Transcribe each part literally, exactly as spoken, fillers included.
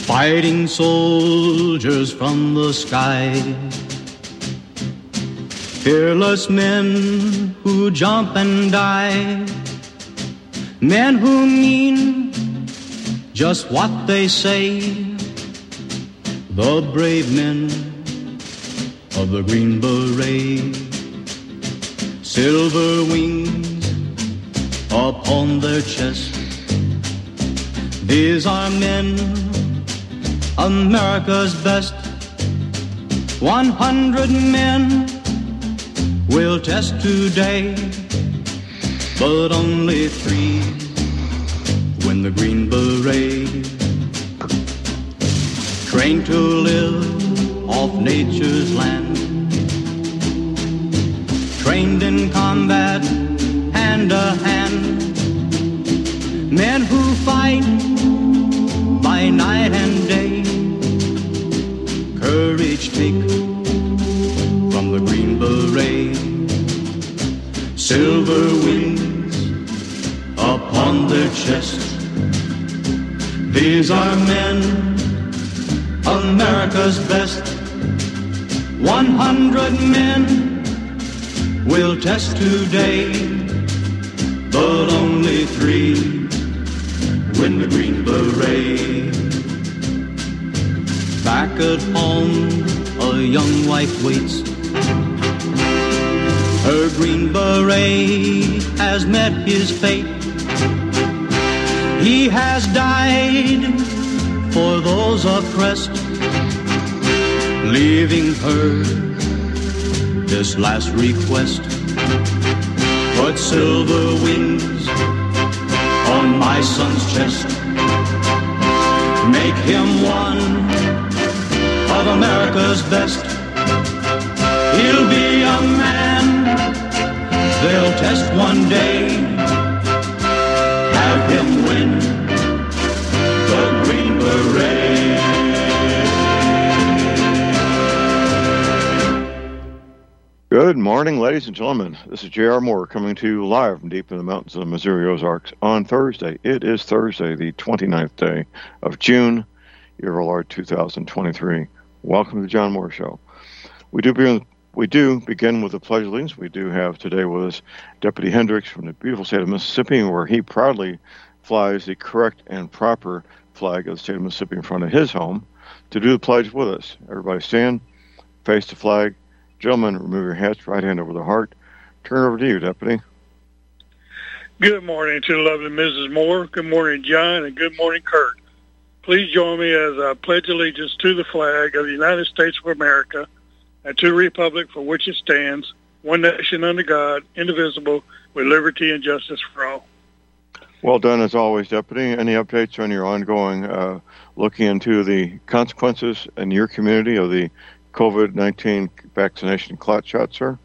fighting soldiers from the sky, fearless men who jump and die, men who mean just what they say, the brave men of the Green Beret, silver wings upon their chest. These are men, America's best. One hundred men will test today, but only three win the Green Beret. Trained to live off nature's land, trained in combat hand to hand, men who fight by night and day, courage take from the Green Beret, silver wings upon their chest. These are men, America's best. One hundred men will test today, but only three win the Green Beret. Back at home, a young wife waits. Her Green Beret has met his fate. He has died for those oppressed, leaving her this last request. Put silver wings on my son's chest. Make him one of America's best. He'll be a man they'll test one day. Have him win the Green Beret. Good morning, ladies and gentlemen. This is J R. Moore coming to you live from deep in the mountains of the Missouri Ozarks on Thursday. It is Thursday, the twenty-ninth day of June, year of our Lord two thousand twenty-three. Welcome to the John Moore Show. We do begin, we do begin with the Pledge of Allegiance. We do have today with us Deputy Hendricks from the beautiful state of Mississippi, where he proudly flies the correct and proper flag of the state of Mississippi in front of his home to do the pledge with us. Everybody stand, face the flag. Gentlemen, remove your hats, right hand over the heart. Turn it over to you, Deputy. Good morning to the lovely Missus Moore. Good morning, John, and good morning, Kurt. Please join me as I pledge allegiance to the flag of the United States of America and to the republic for which it stands, one nation under God, indivisible, with liberty and justice for all. Well done, as always, Deputy. Any updates on your ongoing uh, looking into the consequences in your community of the COVID nineteen vaccination clot shot, sir?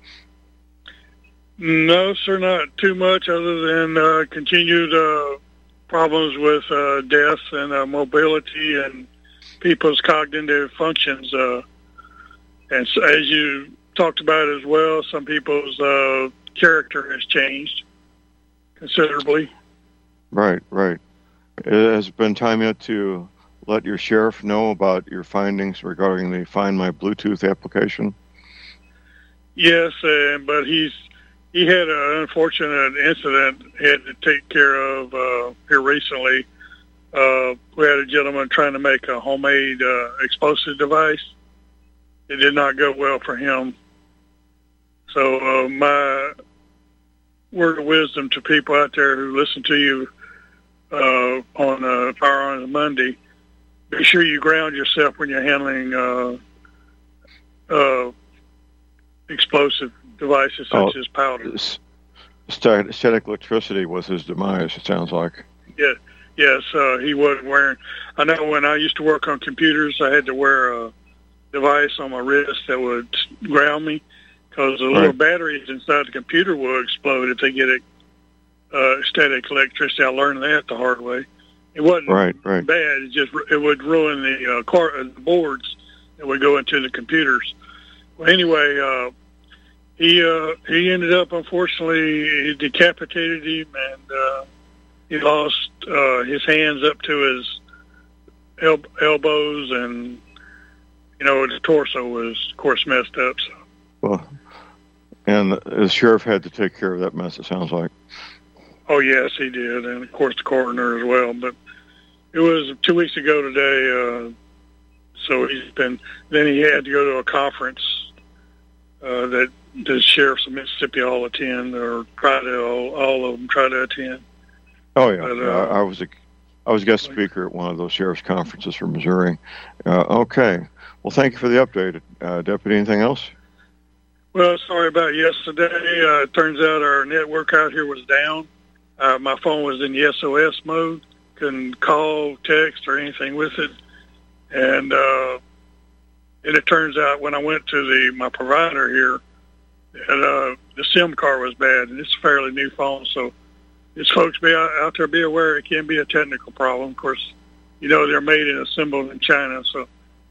No, sir, not too much other than uh, continued uh, problems with uh, death and uh, mobility and people's cognitive functions. Uh, and so, as you talked about as well, some people's uh, character has changed considerably. Right, right. Has it been time yet to let your sheriff know about your findings regarding the Find My Bluetooth application? Yes, uh, but he's he had an unfortunate incident he had to take care of uh, here recently. Uh, we had a gentleman trying to make a homemade uh, explosive device. It did not go well for him. So uh, my word of wisdom to people out there who listen to you uh, on uh, Firearms Monday: be sure you ground yourself when you're handling uh, uh, explosive devices such oh, as powder. St- static electricity was his demise, it sounds like. Yeah, yes, uh, he wasn't wearing... I know when I used to work on computers, I had to wear a device on my wrist that would ground me because the little right. batteries inside the computer will explode if they get a uh, static electricity. I learned that the hard way. It wasn't right, right. bad. It just it would ruin the uh, car, uh, the boards that would go into the computers. Well, anyway, uh, he uh, he ended up, unfortunately, he decapitated him, and uh, he lost uh, his hands up to his el- elbows, and you know the torso was, of course, messed up. So. Well, and the sheriff had to take care of that mess. It sounds like. Oh yes, he did, and of course the coroner as well. But it was two weeks ago today, uh, so he's been. Then he had to go to a conference uh, that the sheriffs of Mississippi all attend, or try to all, all of them try to attend. Oh yeah, but, uh, uh, I was a, I was a guest speaker at one of those sheriff's conferences from Missouri. Uh, okay, well, thank you for the update, uh, Deputy. Anything else? Well, sorry about yesterday. Uh, it turns out our network out here was down. Uh, my phone was in the S O S mode. Couldn't call, text, or anything with it. And, uh, and it turns out when I went to the my provider here, that, uh, the SIM card was bad, and it's a fairly new phone. So, just folks be out, out there, be aware it can be a technical problem. Of course, you know they're made and assembled in China, so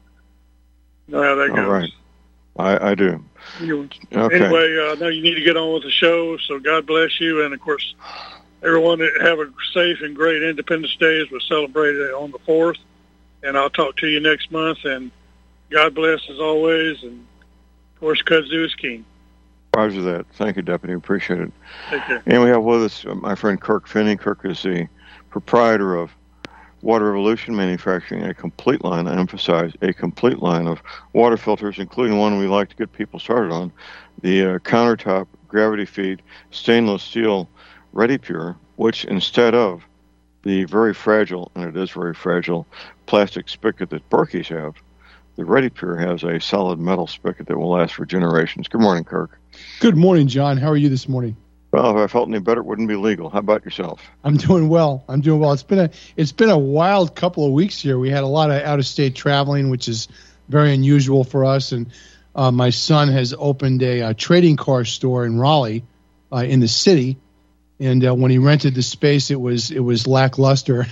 you know how that goes. All right, I, I do. Anyway, okay. anyway uh, I know you need to get on with the show, so God bless you, and of course, everyone that have a safe and great Independence Day as we celebrate it on the fourth. And I'll talk to you next month, and God bless as always, and of course, kudzu is king. Roger that. Thank you, Deputy. Appreciate it. Take care. And we have with us uh, my friend Kirk Finney. Kirk is the proprietor of Water Revolution, manufacturing a complete line, I emphasize, a complete line of water filters, including one we like to get people started on, the uh, countertop gravity feed stainless steel Ready Pure, which instead of the very fragile, and it is very fragile, plastic spigot that Berkey's have, the Ready Pure has a solid metal spigot that will last for generations. Good morning, Kirk. Good morning, John. How are you this morning? Well, if I felt any better, it wouldn't be legal. How about yourself? I'm doing well. I'm doing well. It's been a it's been a wild couple of weeks here. We had a lot of out-of-state traveling, which is very unusual for us. And uh, my son has opened a, a trading car store in Raleigh, uh, in the city. And uh, when he rented the space, it was it was lackluster,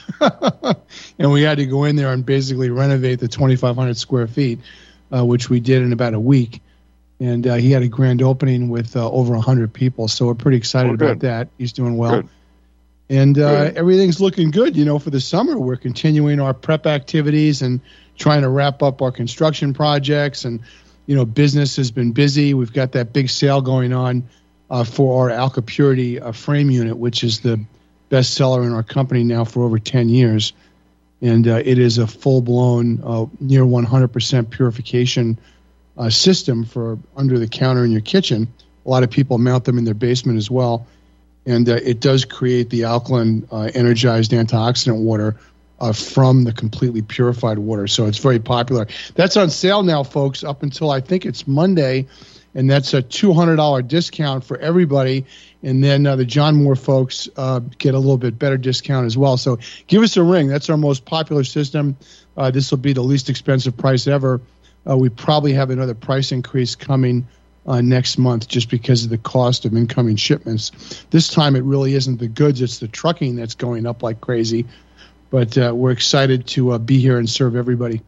and we had to go in there and basically renovate the twenty-five hundred square feet, uh, which we did in about a week. And uh, he had a grand opening with uh, over one hundred people, so we're pretty excited oh, about that. He's doing well. Good. And uh, Good. everything's looking good, you know, for the summer. We're continuing our prep activities and trying to wrap up our construction projects. And, you know, business has been busy. We've got that big sale going on uh, for our Alka Purity uh, frame unit, which is the best seller in our company now for over ten years. And uh, it is a full-blown, uh, near one hundred percent purification Uh, system for under the counter in your kitchen. A lot of people mount them in their basement as well. And uh, it does create the alkaline uh, energized antioxidant water uh, from the completely purified water. So it's very popular. That's on sale now, folks, up until I think it's Monday. And that's a two hundred dollars discount for everybody. And then uh, the John Moore folks uh, get a little bit better discount as well. So give us a ring. That's our most popular system. Uh, this will be the least expensive price ever. Uh, we probably have another price increase coming uh, next month just because of the cost of incoming shipments. This time it really isn't the goods, it's the trucking that's going up like crazy. But uh, we're excited to uh, be here and serve everybody.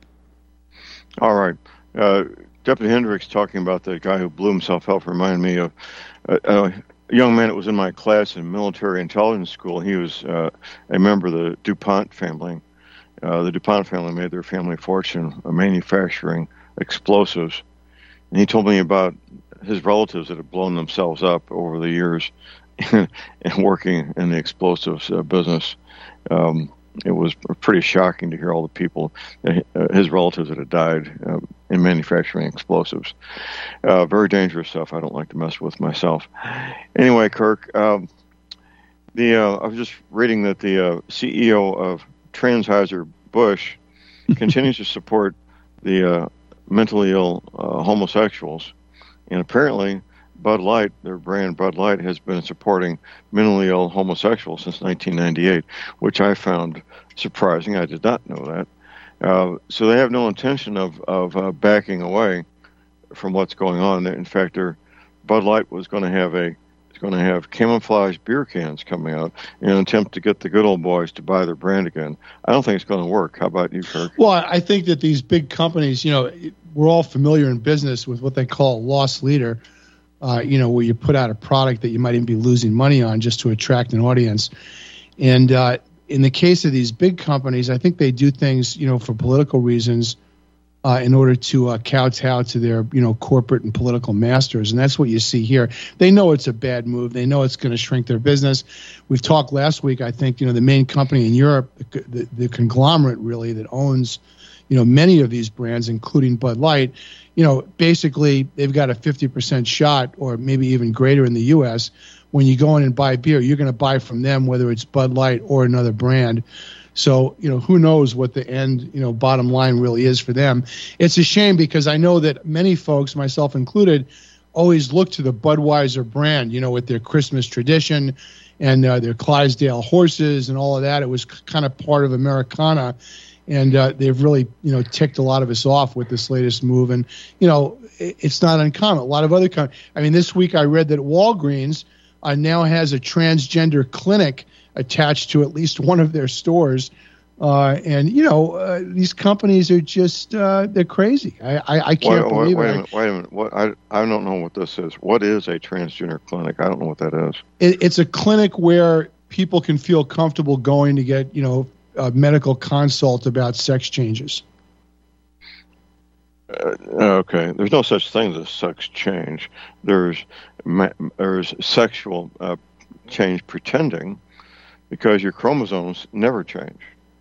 All right. Uh, Deputy Hendricks talking about the guy who blew himself up reminded me of uh, a young man that was in my class in military intelligence school. He was uh, a member of the DuPont family. Uh, the DuPont family made their family fortune uh, manufacturing explosives. And he told me about his relatives that had blown themselves up over the years and working in the explosives uh, business. Um, it was pretty shocking to hear all the people, uh, his relatives that had died uh, in manufacturing explosives. Uh, very dangerous stuff. I don't like to mess with myself. Anyway, Kirk, um, the uh, I was just reading that the uh, C E O of Anheuser-Busch continues to support the uh, mentally ill uh, homosexuals, and apparently Bud Light, their brand Bud Light, has been supporting mentally ill homosexuals since nineteen ninety-eight, which I found surprising. I did not know that. Uh, so they have no intention of of uh, backing away from what's going on. In fact, their Bud Light was going to have a going to have camouflage beer cans coming out in an attempt to get the good old boys to buy their brand again. I don't think it's going to work. How about you, Kirk? Well, I think that these big companies, you know, we're all familiar in business with what they call a loss leader, uh, you know, where you put out a product that you might even be losing money on just to attract an audience. And uh, in the case of these big companies, I think they do things, you know, for political reasons, uh, in order to uh, kowtow to their, you know, corporate and political masters. And that's what you see here. They know it's a bad move. They know it's going to shrink their business. We've talked last week, I think, you know, the main company in Europe, the, the, the conglomerate really that owns, you know, many of these brands, including Bud Light, you know, basically they've got a fifty percent shot or maybe even greater in the U S When you go in and buy beer, you're going to buy from them, whether it's Bud Light or another brand. So, you know, who knows what the end, you know, bottom line really is for them. It's a shame because I know that many folks, myself included, always look to the Budweiser brand, you know, with their Christmas tradition and uh, their Clydesdale horses and all of that. It was c- kind of part of Americana. And uh, they've really, you know, ticked a lot of us off with this latest move. And, you know, it, it's not uncommon. A lot of other companies. I mean, this week I read that Walgreens uh, now has a transgender clinic attached to at least one of their stores. Uh, and, you know, uh, these companies are just, uh, they're crazy. I, I, I can't wait, believe wait, wait it. A minute, wait a minute. What, I, I don't know what this is. What is a transgender clinic? I don't know what that is. It, it's a clinic where people can feel comfortable going to get, you know, a medical consult about sex changes. Uh, okay, there's no such thing as a sex change. There's there's sexual uh, change pretending, because your chromosomes never change.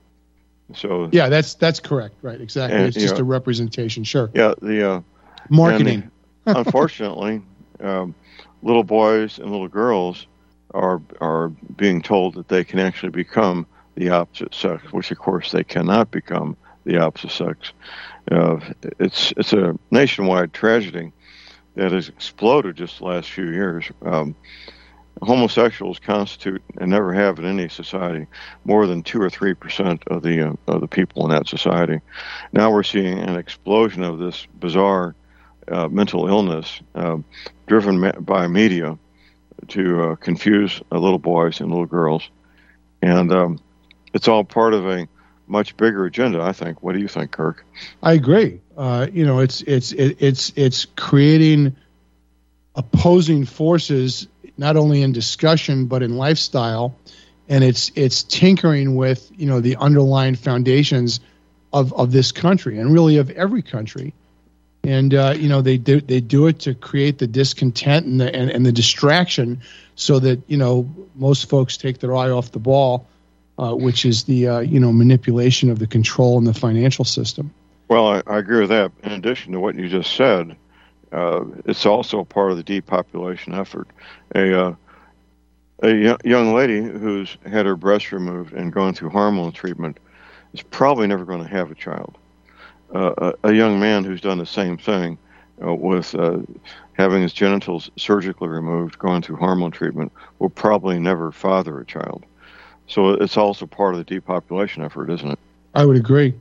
So yeah, that's that's correct. Right, exactly. And, it's just know, a representation. Sure. Yeah, the uh, marketing. And, unfortunately, um, little boys and little girls are are being told that they can actually become the opposite sex, which of course they cannot become the opposite sex. Uh, it's it's a nationwide tragedy that has exploded just the last few years. Um, homosexuals constitute, and never have in any society, more than two or three percent of the uh, of the people in that society. Now we're seeing an explosion of this bizarre uh, mental illness uh, driven ma- by media to uh, confuse uh, little boys and little girls, and um, it's all part of a much bigger agenda, I think. What do you think, Kirk? I agree. Uh, you know, it's it's it, it's it's creating opposing forces, not only in discussion but in lifestyle, and it's it's tinkering with, you know, the underlying foundations of of this country and really of every country. And uh, you know, they do they do it to create the discontent and the and, and the distraction, so that, you know, most folks take their eye off the ball. Uh, which is the, uh, you know, manipulation of the control in the financial system. Well, I, I agree with that. In addition to what you just said, uh, it's also part of the depopulation effort. A, uh, a y- young lady who's had her breast removed and gone through hormone treatment is probably never going to have a child. Uh, a, a young man who's done the same thing uh, with uh, having his genitals surgically removed, going through hormone treatment, will probably never father a child. So it's also part of the depopulation effort, isn't it? I would agree.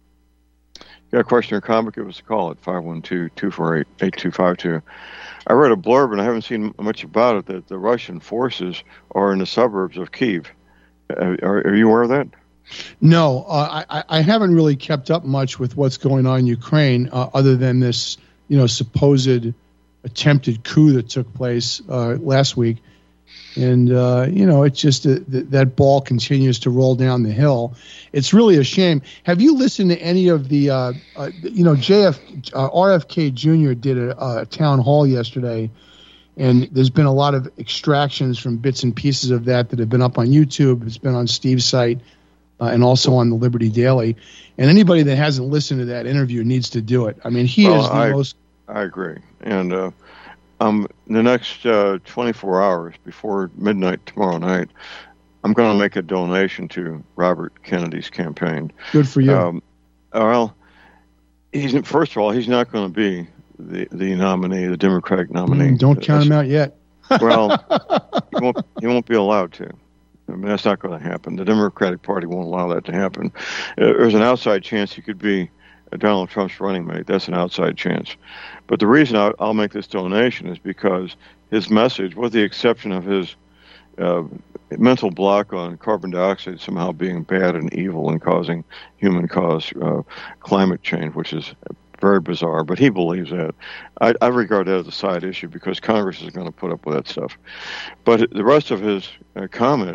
You got a question or comment? Give us a call at five one two, two four eight, eight two five two. I read a blurb, and I haven't seen much about it, that the Russian forces are in the suburbs of Kyiv. Uh, are, are you aware of that? No, uh, I, I haven't really kept up much with what's going on in Ukraine, uh, other than this, you know, supposed attempted coup that took place uh, last week. And, uh, you know, it's just uh, th- that ball continues to roll down the hill. It's really a shame. Have you listened to any of the, uh, uh, you know, J F, uh, R F K Junior did a, a town hall yesterday, and there's been a lot of extractions from bits and pieces of that that have been up on YouTube. It's been on Steve's site uh, and also on the Liberty Daily. And anybody that hasn't listened to that interview needs to do it. I mean, he well, is the I, most... I agree. And, uh, Um, the next uh, twenty-four hours before midnight tomorrow night, I'm going to make a donation to Robert Kennedy's campaign. Good for you. Um, well, he's first of all, he's not going to be the, the nominee, the Democratic nominee. Mm, don't count him out yet. Well, he won't. He won't be allowed to. I mean, that's not going to happen. The Democratic Party won't allow that to happen. Uh, there's an outside chance he could be Donald Trump's running mate. That's an outside chance. But the reason I'll, I'll make this donation is because his message, with the exception of his uh, mental block on carbon dioxide somehow being bad and evil and causing human-caused uh, climate change, which is very bizarre, but he believes that. I, I regard that as a side issue because Congress is going to put up with that stuff. But the rest of his uh, comments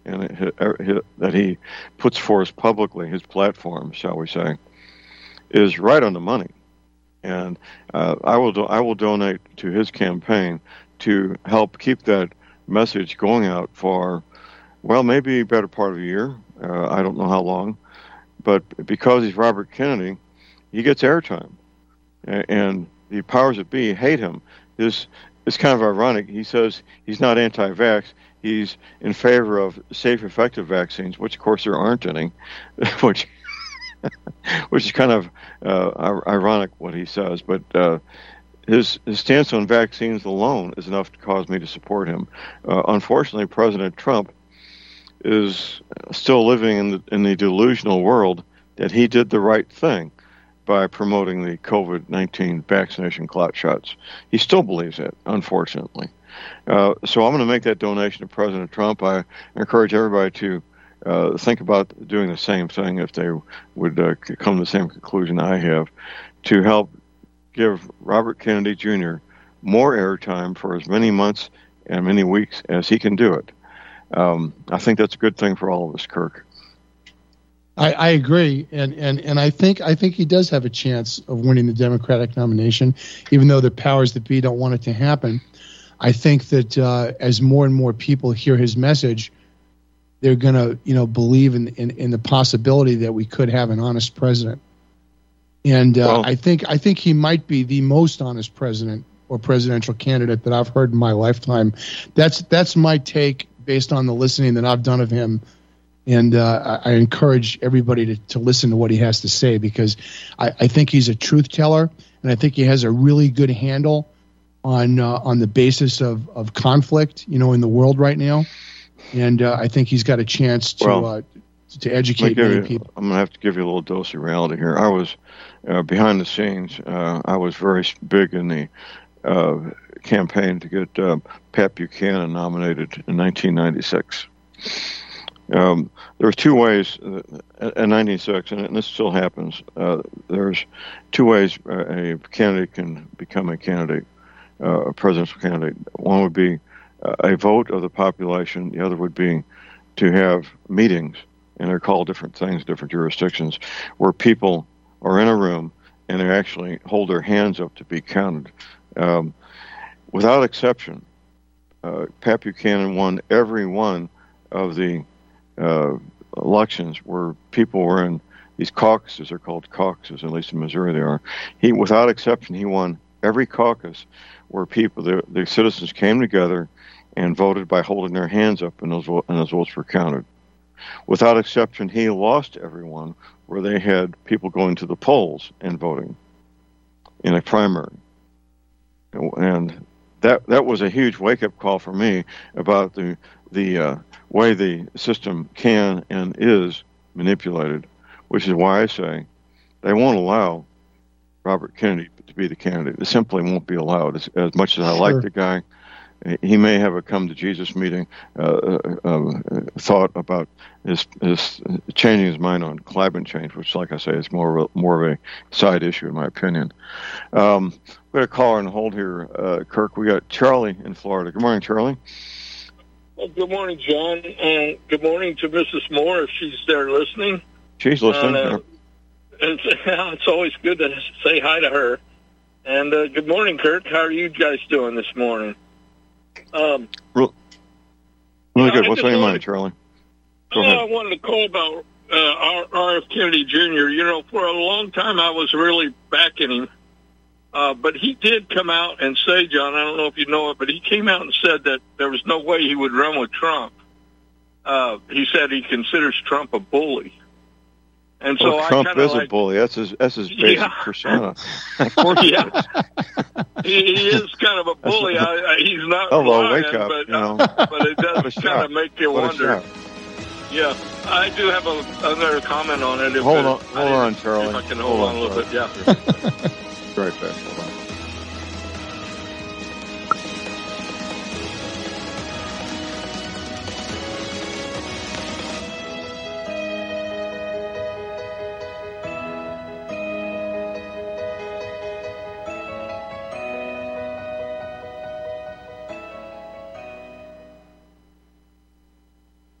and it, it, that he puts forth publicly, his platform, shall we say, is right on the money. And uh, I will do, I will donate to his campaign to help keep that message going out for, well, maybe a better part of a year. Uh, I don't know how long. But because he's Robert Kennedy, he gets airtime. And the powers that be hate him. This It's kind of ironic. He says he's not anti-vax. He's in favor of safe, effective vaccines, which, of course, there aren't any, which which is kind of uh, ironic what he says. But uh, his, his stance on vaccines alone is enough to cause me to support him. Uh, unfortunately, President Trump is still living in the, in the delusional world that he did the right thing by promoting the COVID nineteen vaccination clot shots. He still believes it, unfortunately. Uh, so I'm going to make that donation to President Trump. I encourage everybody to uh, think about doing the same thing if they would uh, come to the same conclusion I have, to help give Robert Kennedy Junior more airtime for as many months and many weeks as he can do it. Um, I think that's a good thing for all of us, Kirk. I, I agree, and, and and I think I think he does have a chance of winning the Democratic nomination, even though the powers that be don't want it to happen. I think that uh, as more and more people hear his message, they're going to, you know, believe in, in in the possibility that we could have an honest president. And uh, well, I think I think he might be the most honest president or presidential candidate that I've heard in my lifetime. That's that's my take based on the listening that I've done of him. And uh, I encourage everybody to, to listen to what he has to say, because I, I think he's a truth teller, and I think he has a really good handle on uh, on the basis of, of conflict, you know, in the world right now. And uh, I think he's got a chance to well, uh, to educate many you, people. I'm going to have to give you a little dose of reality here. I was uh, behind the scenes. Uh, I was very big in the uh, campaign to get uh, Pat Buchanan nominated in nineteen ninety-six. Um, there's two ways uh, in ninety-six, and this still happens. Uh, there's two ways a candidate can become a candidate, uh, a presidential candidate. One would be uh, a vote of the population. The other would be to have meetings, and they're called different things, different jurisdictions, where people are in a room and they actually hold their hands up to be counted. Um, without exception, uh, Pat Buchanan won every one of the Uh, elections where people were in these caucuses. Are called caucuses, at least in Missouri they are. He, without exception, he won every caucus where people, the, the citizens came together and voted by holding their hands up, and those, and those votes were counted. Without exception, he lost every one where they had people going to the polls and voting in a primary. And that that was a huge wake-up call for me about the the uh, way the system can and is manipulated, which is why I say they won't allow Robert Kennedy to be the candidate. It simply won't be allowed. As, as much as I Sure. like the guy, he may have a come to Jesus meeting uh, uh, thought about his, his changing his mind on climate change, which, like I say, is more of a, more of a side issue in my opinion. Um, we got a caller on hold here, uh, Kirk. We got Charlie in Florida. Good morning, Charlie. Well, good morning, John, and good morning to Missus Moore if she's there listening. She's listening. Uh, and it's always good to say hi to her. And uh, good morning, Kirk. How are you guys doing this morning? Um, Real, really yeah, good. I What's just on your wanted- mind, Charlie? Go oh, ahead. I wanted to call about uh, R F. Kennedy Junior You know, for a long time I was really backing him. Uh, but he did come out and say, John, I don't know if you know it, but he came out and said that there was no way he would run with Trump. Uh, he said he considers Trump a bully. And so well, I Trump kind is of like, a bully. That's his, that's his basic Yeah. persona. Of course he yeah, is. he, he is kind of a bully. I, I, he's not Hello, lying, wake up, but, you know. uh, but it What a does shock. kind of make you What a wonder. shock. Yeah, I do have a, another comment on it. If Hold it- on, I hold didn't- on, Charlie. If I can hold, on a little bit, yeah. Right back. Hold on.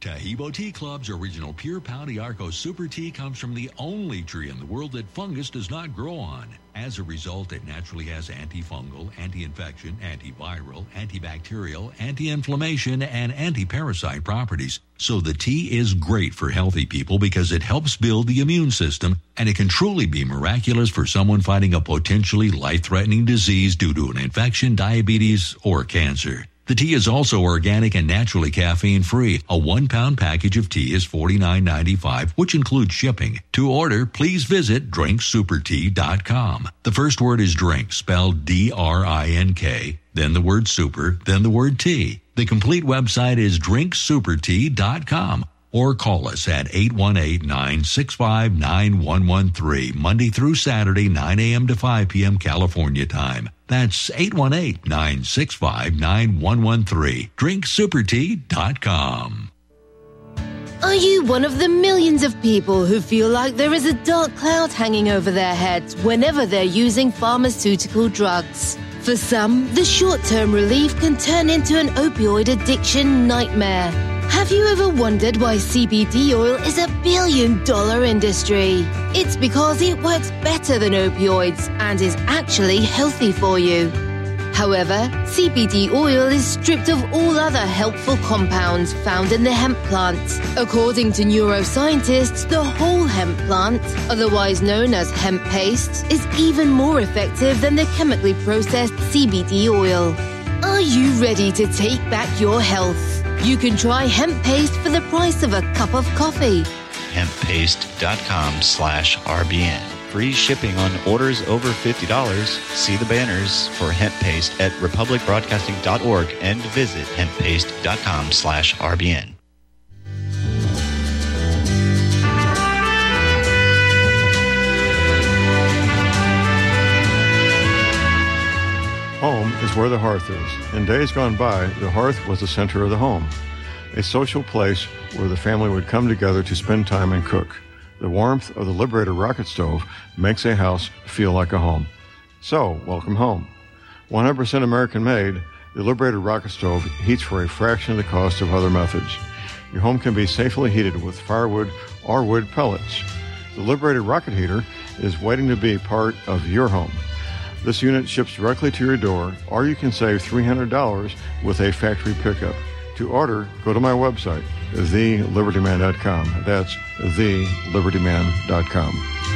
Tahibo Tea Club's original pure Pau d'Arco Super Tea comes from the only tree in the world that fungus does not grow on. As a result, it naturally has antifungal, anti-infection, antiviral, antibacterial, anti-inflammation, and anti-parasite properties. So the tea is great for healthy people because it helps build the immune system, and it can truly be miraculous for someone fighting a potentially life-threatening disease due to an infection, diabetes, or cancer. The tea is also organic and naturally caffeine-free. A one-pound package of tea is forty-nine ninety-five, which includes shipping. To order, please visit drink super tea dot com. The first word is drink, spelled D R I N K, then the word super, then the word tea. The complete website is drink super tea dot com. Or call us at eight one eight, nine six five, nine one one three, Monday through Saturday, nine a.m. to five p.m. California time. That's eight one eight, nine six five, nine one one three. drink super tea dot com. Are you one of the millions of people who feel like there is a dark cloud hanging over their heads whenever they're using pharmaceutical drugs? For some, the short-term relief can turn into an opioid addiction nightmare. Have you ever wondered why C B D oil is a billion-dollar industry? It's because it works better than opioids and is actually healthy for you. However, C B D oil is stripped of all other helpful compounds found in the hemp plant. According to neuroscientists, the whole hemp plant, otherwise known as hemp paste, is even more effective than the chemically processed C B D oil. Are you ready to take back your health? You can try hemp paste for the price of a cup of coffee. hemp paste dot com slash R B N. Free shipping on orders over fifty dollars. See the banners for hemp paste at republic broadcasting dot org and visit hemp paste dot com slash R B N. Home is where the hearth is. In days gone by, the hearth was the center of the home, a social place where the family would come together to spend time and cook. The warmth of the Liberator rocket stove makes a house feel like a home. So, welcome home. one hundred percent American-made, the Liberator rocket stove heats for a fraction of the cost of other methods. Your home can be safely heated with firewood or wood pellets. The Liberator rocket heater is waiting to be part of your home. This unit ships directly to your door, or you can save three hundred dollars with a factory pickup. To order, go to my website, the liberty man dot com. That's the liberty man dot com.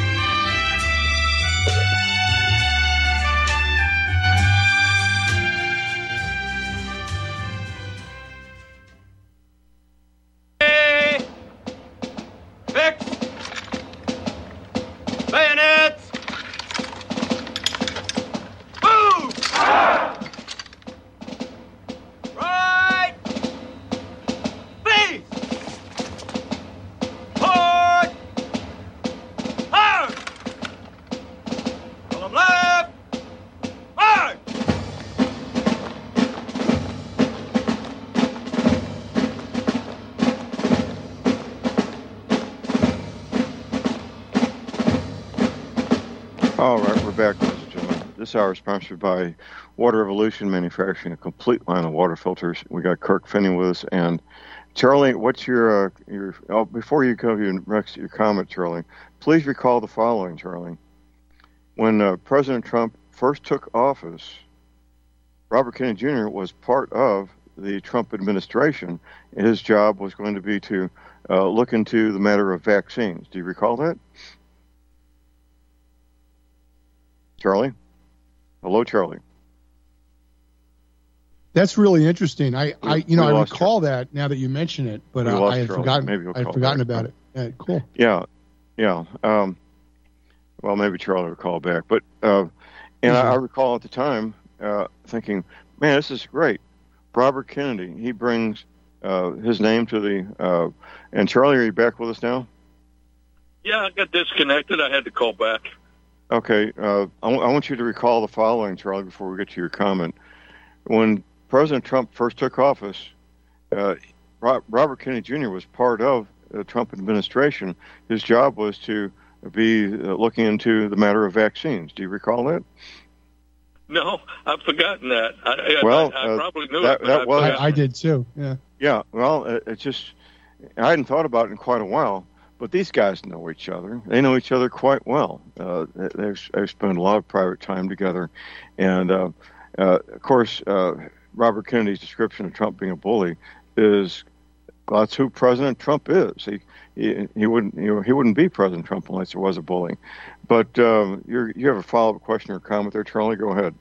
All right, we're back, ladies and gentlemen. This hour is sponsored by Water Evolution, manufacturing a complete line of water filters. We got Kirk Finney with us, and Charlie, what's your uh, your? Oh, before you go your next your comment, Charlie, please recall the following, Charlie. When uh, President Trump first took office, Robert Kennedy Junior was part of the Trump administration. His job was going to be to uh, look into the matter of vaccines. Do you recall that? Charlie? Hello, Charlie. That's really interesting. I, I you know, we I lost recall Charlie. that now that you mention it, but uh, I had Charlie. forgotten. Maybe we'll I had forgotten back. about it. Yeah, cool. Yeah, yeah. Um, well, maybe Charlie will call back, but uh, and mm-hmm. I, I recall at the time uh, thinking, man, this is great. Robert Kennedy, he brings uh, his name to the. Uh, and Charlie, are you back with us now? Yeah, I got disconnected. I had to call back. Okay, uh, I, w- I want you to recall the following, Charlie, before we get to your comment. When President Trump first took office, uh, Ro- Robert Kennedy Junior was part of the Trump administration. His job was to be uh, looking into the matter of vaccines. Do you recall that? No, I've forgotten that. I, well, I, I uh, probably knew that, it. That was, I, I did too. Yeah. Yeah. Well, it, it just I hadn't thought about it in quite a while, but these guys know each other. They know each other quite well. Uh, they've, they've spent a lot of private time together. And, uh, uh, of course, uh, Robert Kennedy's description of Trump being a bully is, well, that's who President Trump is. He he, he wouldn't you know, he wouldn't be President Trump unless there was a bully. But um, you you have a follow-up question or comment there, Charlie? Go ahead.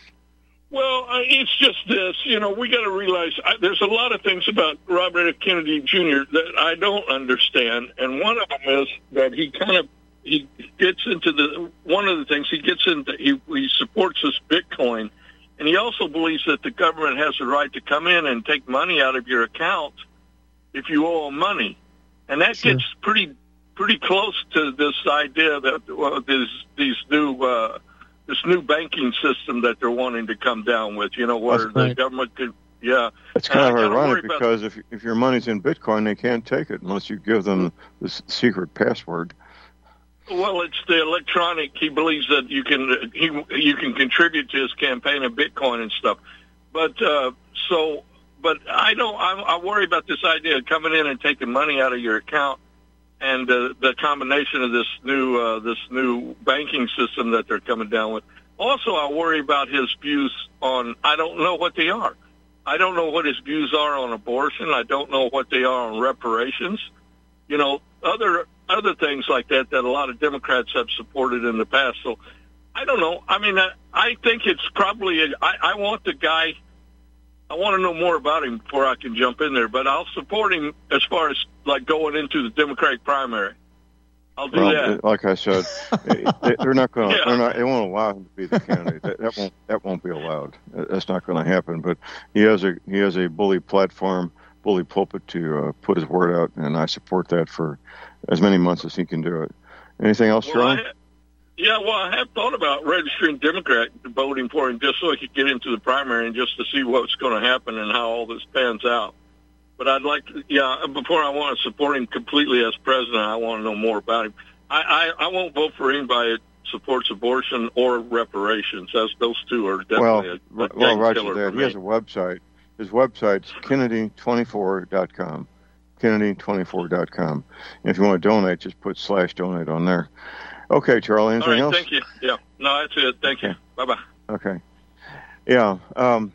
Well, uh, it's just this. You know, we got to realize I, there's a lot of things about Robert F. Kennedy Junior that I don't understand, and one of them is that he kind of he gets into the one of the things he gets into. He, he supports this Bitcoin, and he also believes that the government has the right to come in and take money out of your account if you owe them money, and that sure. gets pretty pretty close to this idea that well, these these new. Uh, This new banking system that they're wanting to come down with, you know, where That's the right. government could, yeah. It's kind And of ironic because about, if if your money's in Bitcoin, they can't take it unless you give them the secret password. Well, it's the electronic. He believes that you can he you can contribute to his campaign of Bitcoin and stuff. But uh, so, but I don't. I, I worry about this idea of coming in and taking money out of your account. And uh, the combination of this new uh, this new banking system that they're coming down with. Also, I worry about his views on. I don't know what they are. I don't know what his views are on abortion. I don't know what they are on reparations. You know, other other things like that that a lot of Democrats have supported in the past. So I don't know. I mean, I, I think it's probably. A, I, I want the guy. I want to know more about him before I can jump in there, but I'll support him as far as like going into the Democratic primary. I'll do well, that. Like I said, they, they're not going. Yeah. They're not. They won't allow him to be the candidate. That, that won't. That won't be allowed. That's not going to happen. But he has a he has a bully platform, bully pulpit to uh, put his word out, and I support that for as many months as he can do it. Anything else, Well, Charlie? I, yeah, well, I have thought about registering Democrat, voting for him just so I could get into the primary and just to see what's going to happen and how all this pans out. But I'd like to, yeah, before I want to support him completely as president, I want to know more about him. I, I, I won't vote for anybody that supports abortion or reparations. As those two are definitely well, a, a well, Roger killer that. for He has me. a website. His website's Kennedy twenty-four dot com. Kennedy twenty-four dot com. And if you want to donate, just put slash donate on there. Okay, Charlie, anything All right, else? thank you. Yeah, no, that's it. Thank Okay. you. Bye-bye. Okay. Yeah. Um,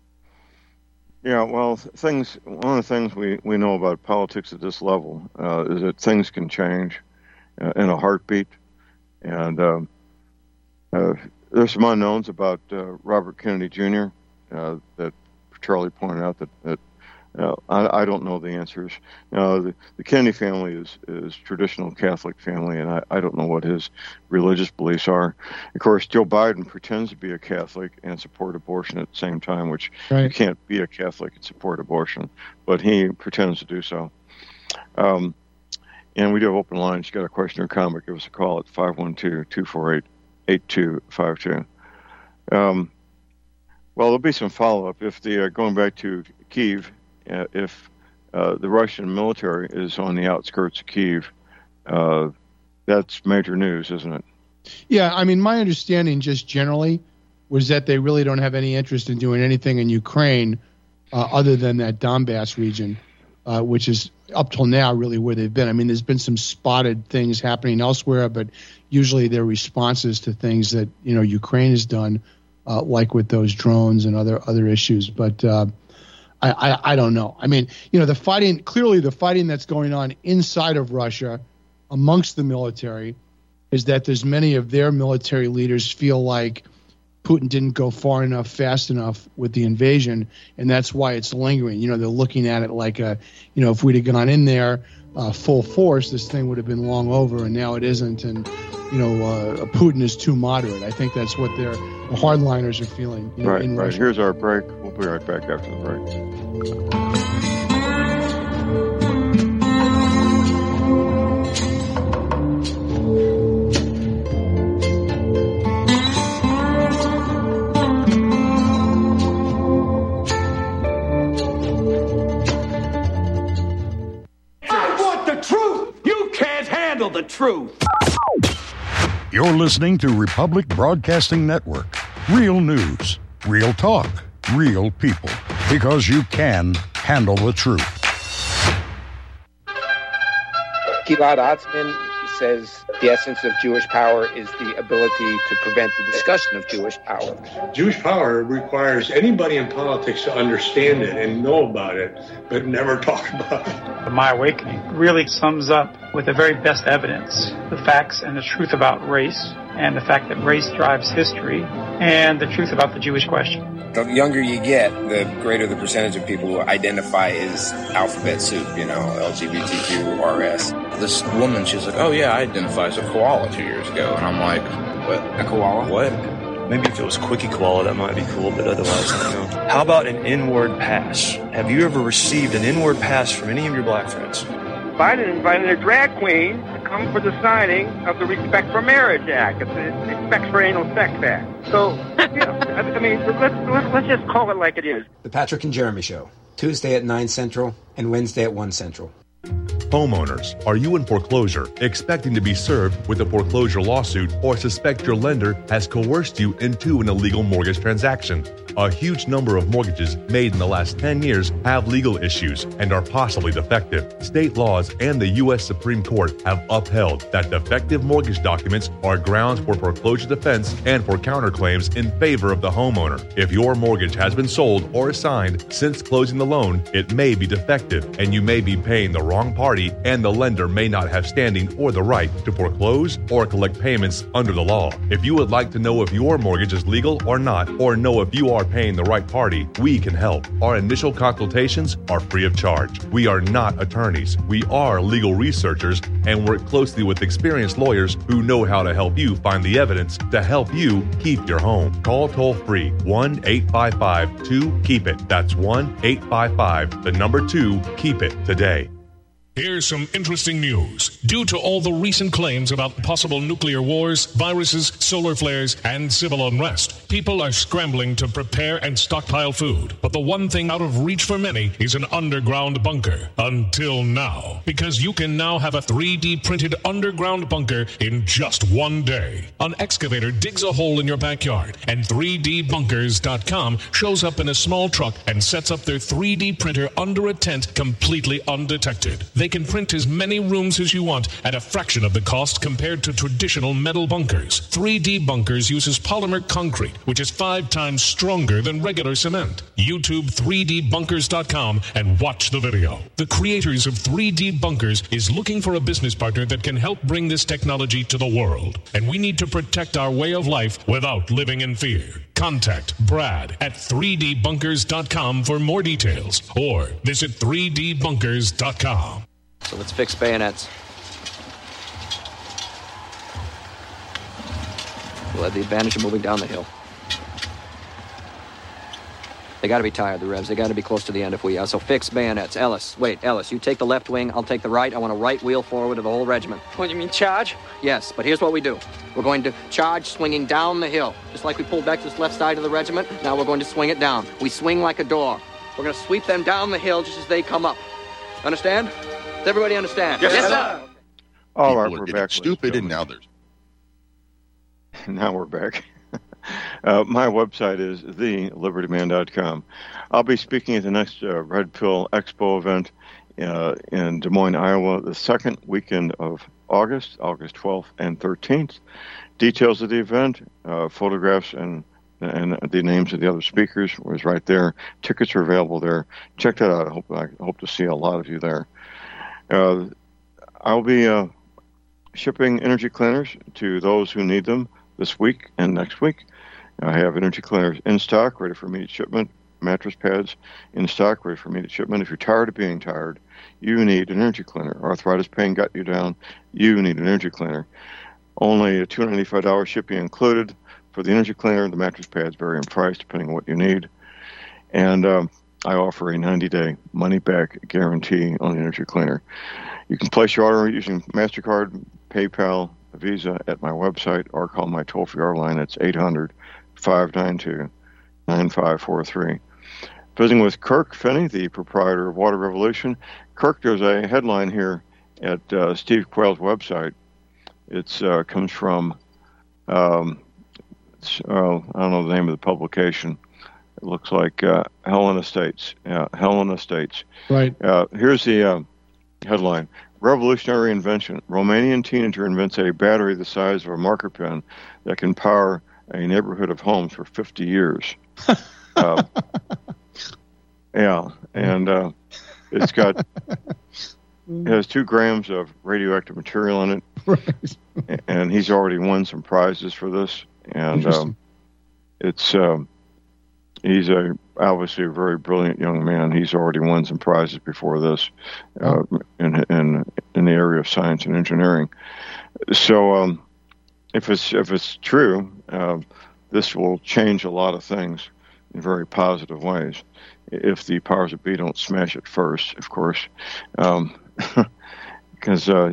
yeah, well, th- things. One of the things we, we know about politics at this level uh, is that things can change uh, in a heartbeat. And um, uh, there's some unknowns about uh, Robert Kennedy Junior uh, that Charlie pointed out that, that uh, I, I don't know the answers. Now, the, the Kennedy family is, is traditional Catholic family, and I, I don't know what his religious beliefs are. Of course, Joe Biden pretends to be a Catholic and support abortion at the same time, which Right. you can't be a Catholic and support abortion, but he pretends to do so. Um, and we do have open lines. You got a question or comment, give us a call at five one two, two four eight, eight two five two. Um, well, there'll be some follow-up. If the uh, going back to Kyiv, uh, if uh, the Russian military is on the outskirts of Kyiv, uh, that's major news, isn't it? Yeah, I mean, my understanding just generally was that they really don't have any interest in doing anything in Ukraine uh, other than that Donbass region, uh, which is up till now really where they've been. I mean, there's been some spotted things happening elsewhere, but usually they're responses to things that, you know, Ukraine has done, uh, like with those drones and other other issues. But uh, I, I, I don't know. I mean, you know, the fighting, clearly the fighting that's going on inside of Russia amongst the military is that there's many of their military leaders feel like Putin didn't go far enough, fast enough with the invasion, and that's why it's lingering. You know, they're looking at it like, a, you know, if we'd have gone in there uh, full force, this thing would have been long over, and now it isn't. And, you know, uh, Putin is too moderate. I think that's what their the hardliners are feeling. You know, Right, in right. Russia. Here's our break. We'll be right back after the break. The truth. You're listening to Republic Broadcasting Network. Real news, real talk, real people. Because you can handle the truth. Gilad Atzmon says the essence of Jewish power is the ability to prevent the discussion of Jewish power. Jewish power requires anybody in politics to understand it and know about it, but never talk about it. My Awakening really sums up with the very best evidence the facts and the truth about race, and the fact that race drives history, and the truth about the Jewish question. The younger you get, the greater the percentage of people who identify as alphabet soup, you know, L G B T Q R S. This woman, she's like, oh yeah, I identify as a koala two years ago. And I'm like, what? A koala? What? Maybe if it was Quickie Koala, that might be cool, but otherwise, I don't know. How about an inward pass? Have you ever received an inward pass from any of your black friends? Biden invited a drag queen to come for the signing of the Respect for Marriage Act. It's the Respect for Anal Sex Act. So, you know, I mean, let's, let's, let's just call it like it is. The Patrick and Jeremy Show, Tuesday at nine Central and Wednesday at one Central. Homeowners, are you in foreclosure, expecting to be served with a foreclosure lawsuit, or suspect your lender has coerced you into an illegal mortgage transaction? A huge number of mortgages made in the last ten years have legal issues and are possibly defective. State laws and the U S Supreme Court have upheld that defective mortgage documents are grounds for foreclosure defense and for counterclaims in favor of the homeowner. If your mortgage has been sold or assigned since closing the loan, it may be defective and you may be paying the wrong party, and the lender may not have standing or the right to foreclose or collect payments under the law. If you would like to know if your mortgage is legal or not, or know if you are paying the right party, we can help. Our initial consultations are free of charge. We are not attorneys. We are legal researchers and work closely with experienced lawyers who know how to help you find the evidence to help you keep your home. Call toll free one eight five five two keep it. That's one eight five five, the number two, keep it today. Here's some interesting news. Due to all the recent claims about possible nuclear wars, viruses, solar flares, and civil unrest, people are scrambling to prepare and stockpile food. But the one thing out of reach for many is an underground bunker. Until now. Because you can now have a three D printed underground bunker in just one day. An excavator digs a hole in your backyard, and three D bunkers dot com shows up in a small truck and sets up their three D printer under a tent completely undetected. They can print as many rooms as you want at a fraction of the cost compared to traditional metal bunkers. three D Bunkers uses polymer concrete, which is five times stronger than regular cement. YouTube three D bunkers dot com and watch the video. The creators of three D Bunkers is looking for a business partner that can help bring this technology to the world. And we need to protect our way of life without living in fear. Contact Brad at three D bunkers dot com for more details, or visit three D bunkers dot com. So let's fix bayonets. We'll have the advantage of moving down the hill. They got to be tired, the Revs. They got to be close to the end if we are. So fix bayonets. Ellis, wait, Ellis, you take the left wing, I'll take the right. I want a right wheel forward of the whole regiment. What, you mean charge? Yes, but here's what we do. We're going to charge swinging down the hill. Just like we pulled back to this left side of the regiment, now we're going to swing it down. We swing like a door. We're going to sweep them down the hill just as they come up. Understand? Does everybody understand? Yes, yes sir. All right, we're back. Stupid, and now there's. Now we're back. Uh, my website is the liberty man dot com. I'll be speaking at the next uh, Red Pill Expo event uh, in Des Moines, Iowa, the second weekend of August, August twelfth and thirteenth. Details of the event, uh, photographs, and and the names of the other speakers was right there. Tickets are available there. Check that out. I hope I hope to see a lot of you there. Uh, I'll be uh, shipping energy cleaners to those who need them this week and next week. I have energy cleaners in stock, ready for immediate shipment. Mattress pads in stock, ready for immediate shipment. If you're tired of being tired, you need an energy cleaner. Arthritis pain got you down, you need an energy cleaner. Only two hundred ninety-five dollars shipping included for the energy cleaner. The mattress pads vary in price depending on what you need. And um, I offer a ninety-day money-back guarantee on the energy cleaner. You can place your order using MasterCard, PayPal, Visa at my website, or call my toll-free R line. It's eight hundred, five nine two, nine five four three. Visiting with Kirk Finney, the proprietor of Water Revolution. Kirk, there's a headline here at uh, Steve Quayle's website. It uh, comes from, um, uh, I don't know the name of the publication. It looks like uh, Helen Estates. Yeah, Helen Estates. Right. Uh, here's the uh, headline. revolutionary invention. Romanian teenager invents a battery the size of a marker pen that can power a neighborhood of homes for fifty years. uh, yeah, and uh, it's got it has two grams of radioactive material in it, right. and he's already won some prizes for this. And um, it's um, he's a obviously a very brilliant young man. He's already won some prizes before this uh, in in in the area of science and engineering. So um, if it's if it's true, uh, this will change a lot of things in very positive ways. If the powers that be don't smash it first, of course, because um, uh,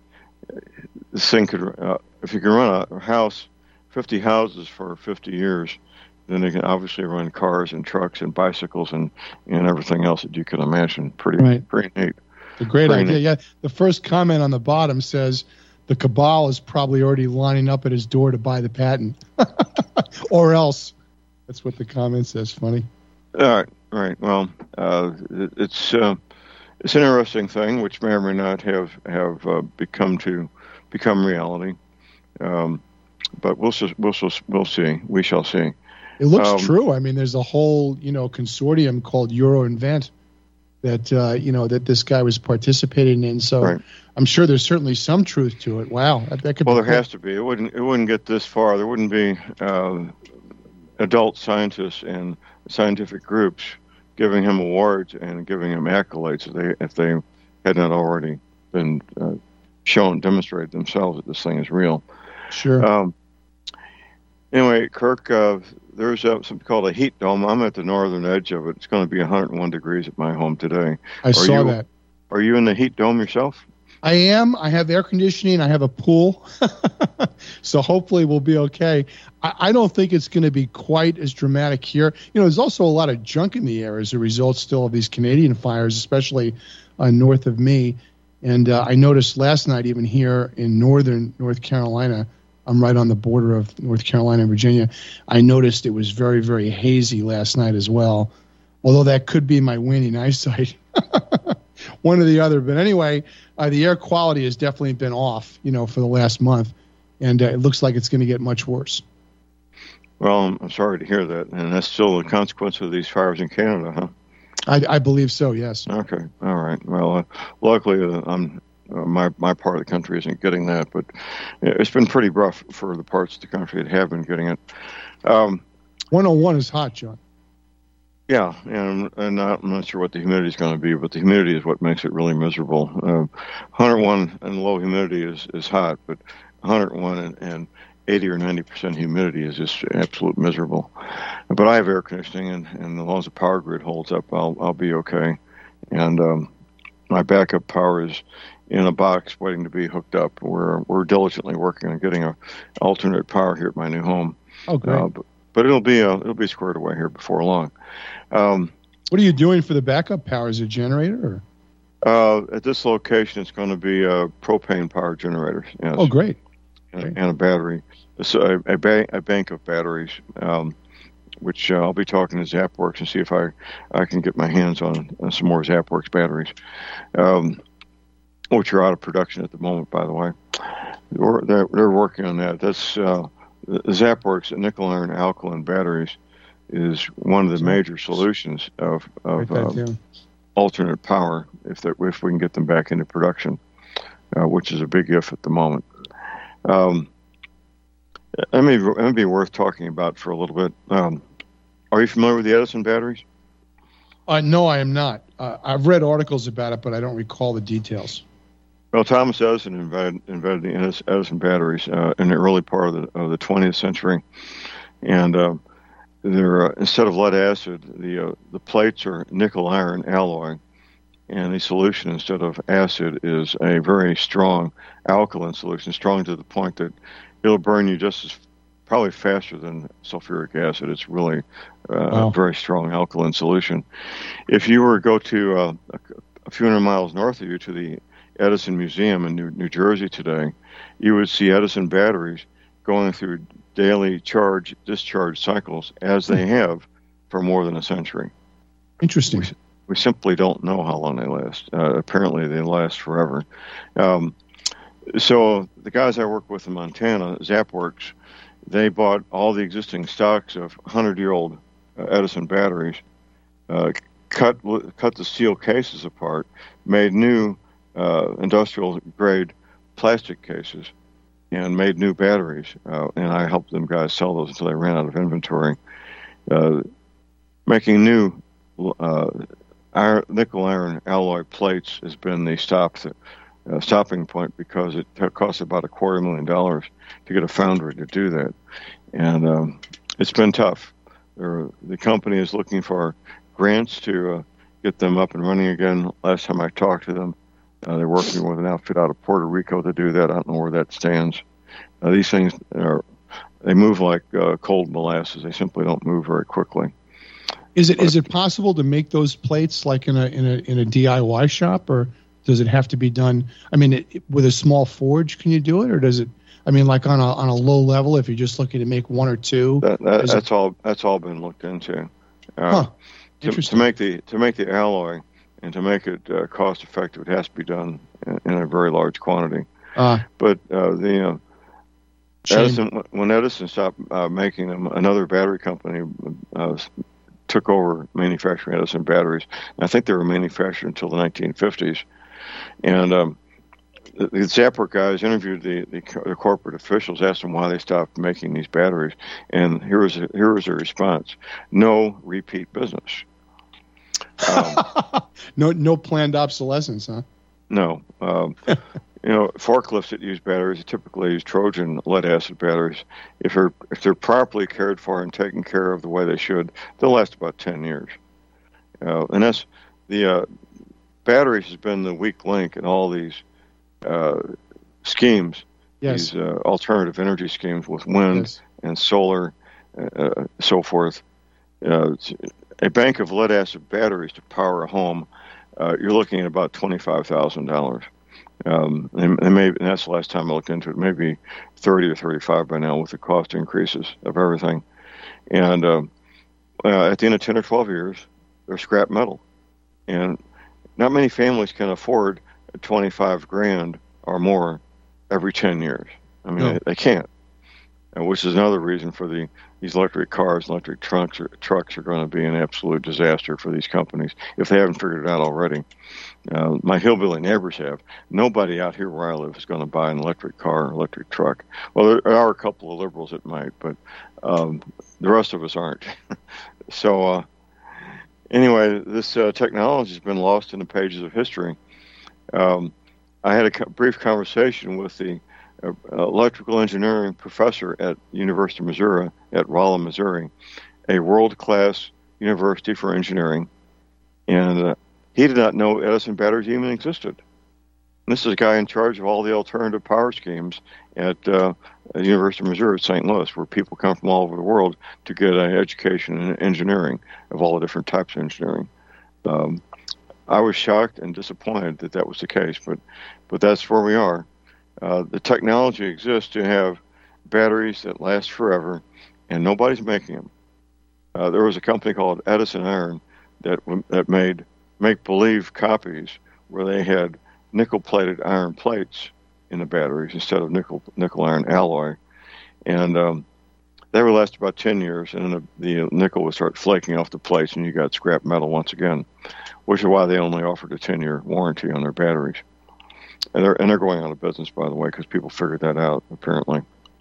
this thing could, uh, if you can run a house, fifty houses for fifty years, then they can obviously run cars and trucks and bicycles and, and everything else that you can imagine. Pretty, right. pretty neat. A great pretty idea. Neat. Yeah. The first comment on the bottom says the cabal is probably already lining up at his door to buy the patent, or else. That's what the comment says. Funny. All right. Right. Well, uh, it, it's uh, it's an interesting thing, which may or may not have have uh, become to become reality. Um, but we'll we'll we'll see. We shall see. It looks um, true. I mean, there's a whole you know consortium called EuroInvent that uh, you know that this guy was participating in. So right. I'm sure there's certainly some truth to it. Wow, that, that could. Well, be there cool. has to be. It wouldn't it wouldn't get this far. There wouldn't be uh, adult scientists and scientific groups giving him awards and giving him accolades if they if they had not already been uh, shown, demonstrated themselves that this thing is real. Sure. Um, anyway, Kirk, uh, there's uh, something called a heat dome. I'm at the northern edge of it. It's going to be one hundred one degrees at my home today. I are saw you, that. Are you in the heat dome yourself? I am. I have air conditioning. I have a pool. So hopefully we'll be okay. I, I don't think it's going to be quite as dramatic here. You know, there's also a lot of junk in the air as a result still of these Canadian fires, especially uh, north of me. And uh, I noticed last night, even here in northern North Carolina, I'm right on the border of North Carolina and Virginia, I noticed it was very, very hazy last night as well, although that could be my waning eyesight. One or the other. But anyway, uh, the air quality has definitely been off, you know, for the last month. And uh, it looks like it's going to get much worse. Well, I'm sorry to hear that. And that's still the consequence of these fires in Canada, huh? I, I believe so, yes. Okay. All right. Well, uh, luckily, uh, I'm, uh, my, my part of the country isn't getting that. But it's been pretty rough for the parts of the country that have been getting it. Um, one oh one is hot, John. Yeah, and, and I'm not sure what the humidity is going to be, but the humidity is what makes it really miserable. Uh, one hundred one and low humidity is, is hot, but one hundred one and, and eighty or ninety percent humidity is just absolute miserable. But I have air conditioning, and, and as long as the power grid holds up, I'll I'll be okay. And um, my backup power is in a box waiting to be hooked up. We're we're diligently working on getting a alternate power here at my new home. Oh, great. Uh, but, but it'll be uh, it'll be squared away here before long. Um, what are you doing for the backup power? Is it a generator? Or? Uh, at this location, it's going to be a propane power generator. Yes. Oh, great. And, great. and a battery. So a, a, ba- a bank of batteries, um, which uh, I'll be talking to ZapWorks and see if I, I can get my hands on uh, some more ZapWorks batteries, um, which are out of production at the moment, by the way. They're, they're, they're working on that. That's uh, ZapWorks nickel iron alkaline batteries is one of the major solutions of, of uh, alternate power if that if we can get them back into production, uh, which is a big if at the moment. Um, that may, that may be worth talking about for a little bit. Um, are you familiar with the Edison batteries? Uh, no, I am not. Uh, I've read articles about it, but I don't recall the details. Well, Thomas Edison invented, invented the Edison batteries uh, in the early part of the, of the twentieth century, and uh, they're uh, instead of lead acid, the uh, the plates are nickel iron alloy, and the solution instead of acid is a very strong alkaline solution, strong to the point that it'll burn you just as probably faster than sulfuric acid. It's really uh, wow. a very strong alkaline solution. If you were to go to uh, a, a few hundred miles north of you to the Edison Museum in New, New Jersey today, you would see Edison batteries going through daily charge discharge cycles as they have for more than a century. Interesting. Which, we simply don't know how long they last. Uh, apparently, they last forever. Um, so the guys I work with in Montana, ZapWorks, they bought all the existing stocks of hundred-year-old uh, Edison batteries, uh, cut cut the steel cases apart, made new uh, industrial-grade plastic cases, and made new batteries. Uh, and I helped them guys sell those until they ran out of inventory. Uh, making new uh, iron, nickel iron alloy plates has been the stop uh, stopping point, because it costs about a quarter million dollars to get a foundry to do that, and um, it's been tough. They're, the company is looking for grants to uh, get them up and running again. Last time I talked to them, uh, they're working with an outfit out of Puerto Rico to do that. I don't know where that stands. Uh, these things are, they move like uh, cold molasses. They simply don't move very quickly. Is it but, is it possible to make those plates like in a in a in a D I Y shop, or does it have to be done? I mean, it, with a small forge, can you do it, or does it? I mean, like on a on a low level, if you're just looking to make one or two. That, that, that's it, all. That's all been looked into. Uh, huh. To, to make the to make the alloy and to make it uh, cost effective, it has to be done in, in a very large quantity. Uh, but uh, the uh, Edison, when Edison stopped uh, making them, another battery company uh, took over manufacturing Edison batteries. And I think they were manufactured until the nineteen fifties. And um, the, the ZapWorks guys interviewed the, the, the corporate officials, asked them why they stopped making these batteries, and here was here was their response: no repeat business. Um, no, no planned obsolescence, huh? No. Um, you know, forklifts that use batteries typically use Trojan lead acid batteries. If they're if they're properly cared for and taken care of the way they should, they'll last about ten years. Uh, and that's the uh, batteries has been the weak link in all these uh, schemes. Yes. These uh, alternative energy schemes with wind yes. and solar, uh, so forth. Uh, a bank of lead acid batteries to power a home, uh, you're looking at about twenty-five thousand dollars. Um, and, and maybe and that's the last time I looked into it. Maybe thirty or thirty-five by now with the cost increases of everything. And uh, uh, at the end of ten or twelve years, they're scrap metal, and not many families can afford twenty-five grand or more every ten years. I mean, no. they, they can't. Uh, which is another reason for the these electric cars, electric trucks, are, trucks are going to be an absolute disaster for these companies if they haven't figured it out already. Uh, my hillbilly neighbors have. Nobody out here where I live is going to buy an electric car or electric truck. Well, there are a couple of liberals that might, but um, the rest of us aren't. so uh, anyway, this uh, technology has been lost in the pages of history. Um, I had a co- brief conversation with the Uh, electrical engineering professor at University of Missouri at Rolla, Missouri, a world-class university for engineering, and uh, he did not know Edison batteries even existed. And this is a guy in charge of all the alternative power schemes at uh, the University of Missouri at Saint Louis, where people come from all over the world to get an education in engineering of all the different types of engineering. Um, I was shocked and disappointed that that was the case, but but that's where we are. Uh, the technology exists to have batteries that last forever, and nobody's making them. Uh, there was a company called Edison Iron that that made make-believe copies where they had nickel-plated iron plates in the batteries instead of nickel nickel iron alloy, and um, they would last about ten years, and then the, the nickel would start flaking off the plates, and you got scrap metal once again, which is why they only offered a ten-year warranty on their batteries. And they're, and they're going out of business, by the way, because people figured that out, apparently.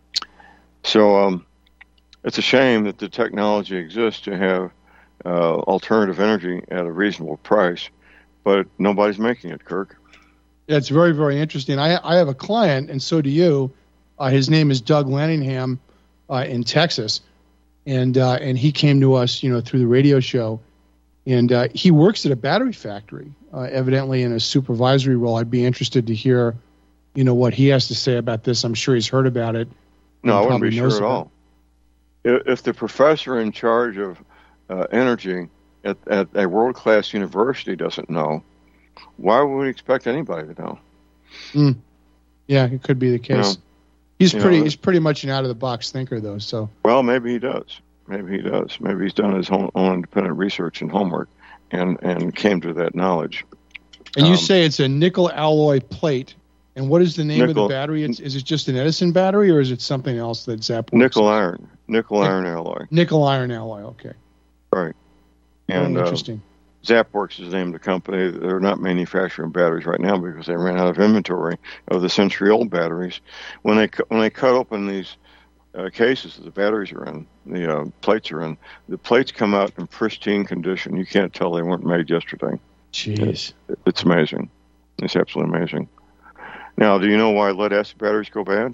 So um, it's a shame that the technology exists to have uh, alternative energy at a reasonable price, but nobody's making it, Kirk. Yeah, it's very, very interesting. I, I have a client, and so do you. Uh, his name is Doug Lanningham uh, in Texas, and uh, and he came to us, you know, through the radio show, and uh, he works at a battery factory. Uh, evidently in a supervisory role. I'd be interested to hear, you know, what he has to say about this. I'm sure he's heard about it. No, I wouldn't be sure at all. It. If the professor in charge of uh, energy at, at a world-class university doesn't know, why would we expect anybody to know? Mm. Yeah, it could be the case. You know, he's pretty. know, he's pretty much an out-of-the-box thinker, though. So. Well, maybe he does. Maybe he does. Maybe he's done his own, own independent research and homework. and, and came to that knowledge. And you Um, say it's a nickel alloy plate. And what is the name Nickel- of the battery? It's, is it just an Edison battery, or is it something else that Zap works Nickel on? iron, nickel iron alloy. Nickel iron alloy. Okay. Right. And Very uh, interesting. Zapworks is the name of the company. They're not manufacturing batteries right now because they ran out of inventory of the century-old batteries. When they cu- when they cut open these uh, cases that the batteries are in, the uh, plates are in, the plates come out in pristine condition. You can't tell they weren't made yesterday. Jeez. It, it's amazing. It's absolutely amazing. Now, do you know why lead-acid batteries go bad?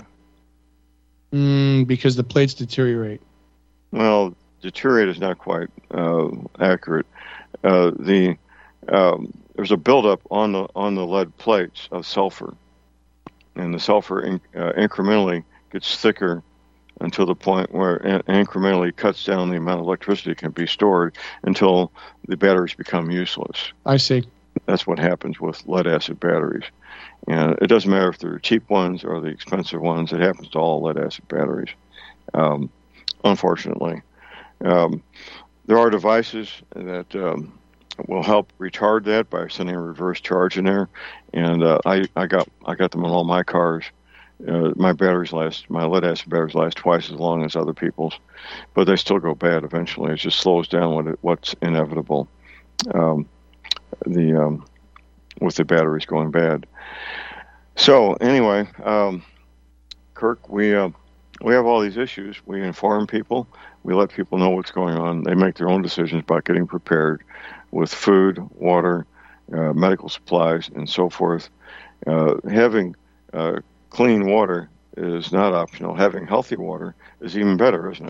Mm, because the plates deteriorate. Well, deteriorate is not quite uh, accurate. Uh, the um, there's a buildup on the on the lead plates of sulfur, and the sulfur in, uh, incrementally gets thicker until the point where it incrementally cuts down the amount of electricity that can be stored until the batteries become useless. I see. That's what happens with lead-acid batteries. And it doesn't matter if they're cheap ones or the expensive ones. It happens to all lead-acid batteries, um, unfortunately. Um, there are devices that um, will help retard that by sending a reverse charge in there. And uh, I, I got I got them on all my cars. Uh, my batteries last, my lead-acid batteries last twice as long as other people's, but they still go bad eventually. It just slows down what it, what's inevitable. Um, the um, with the batteries going bad. So anyway, um, Kirk, we uh, we have all these issues. We inform people. We let people know what's going on. They make their own decisions about getting prepared with food, water, uh, medical supplies, and so forth. Uh, having uh, clean water is not optional. Having healthy water is even better, isn't it?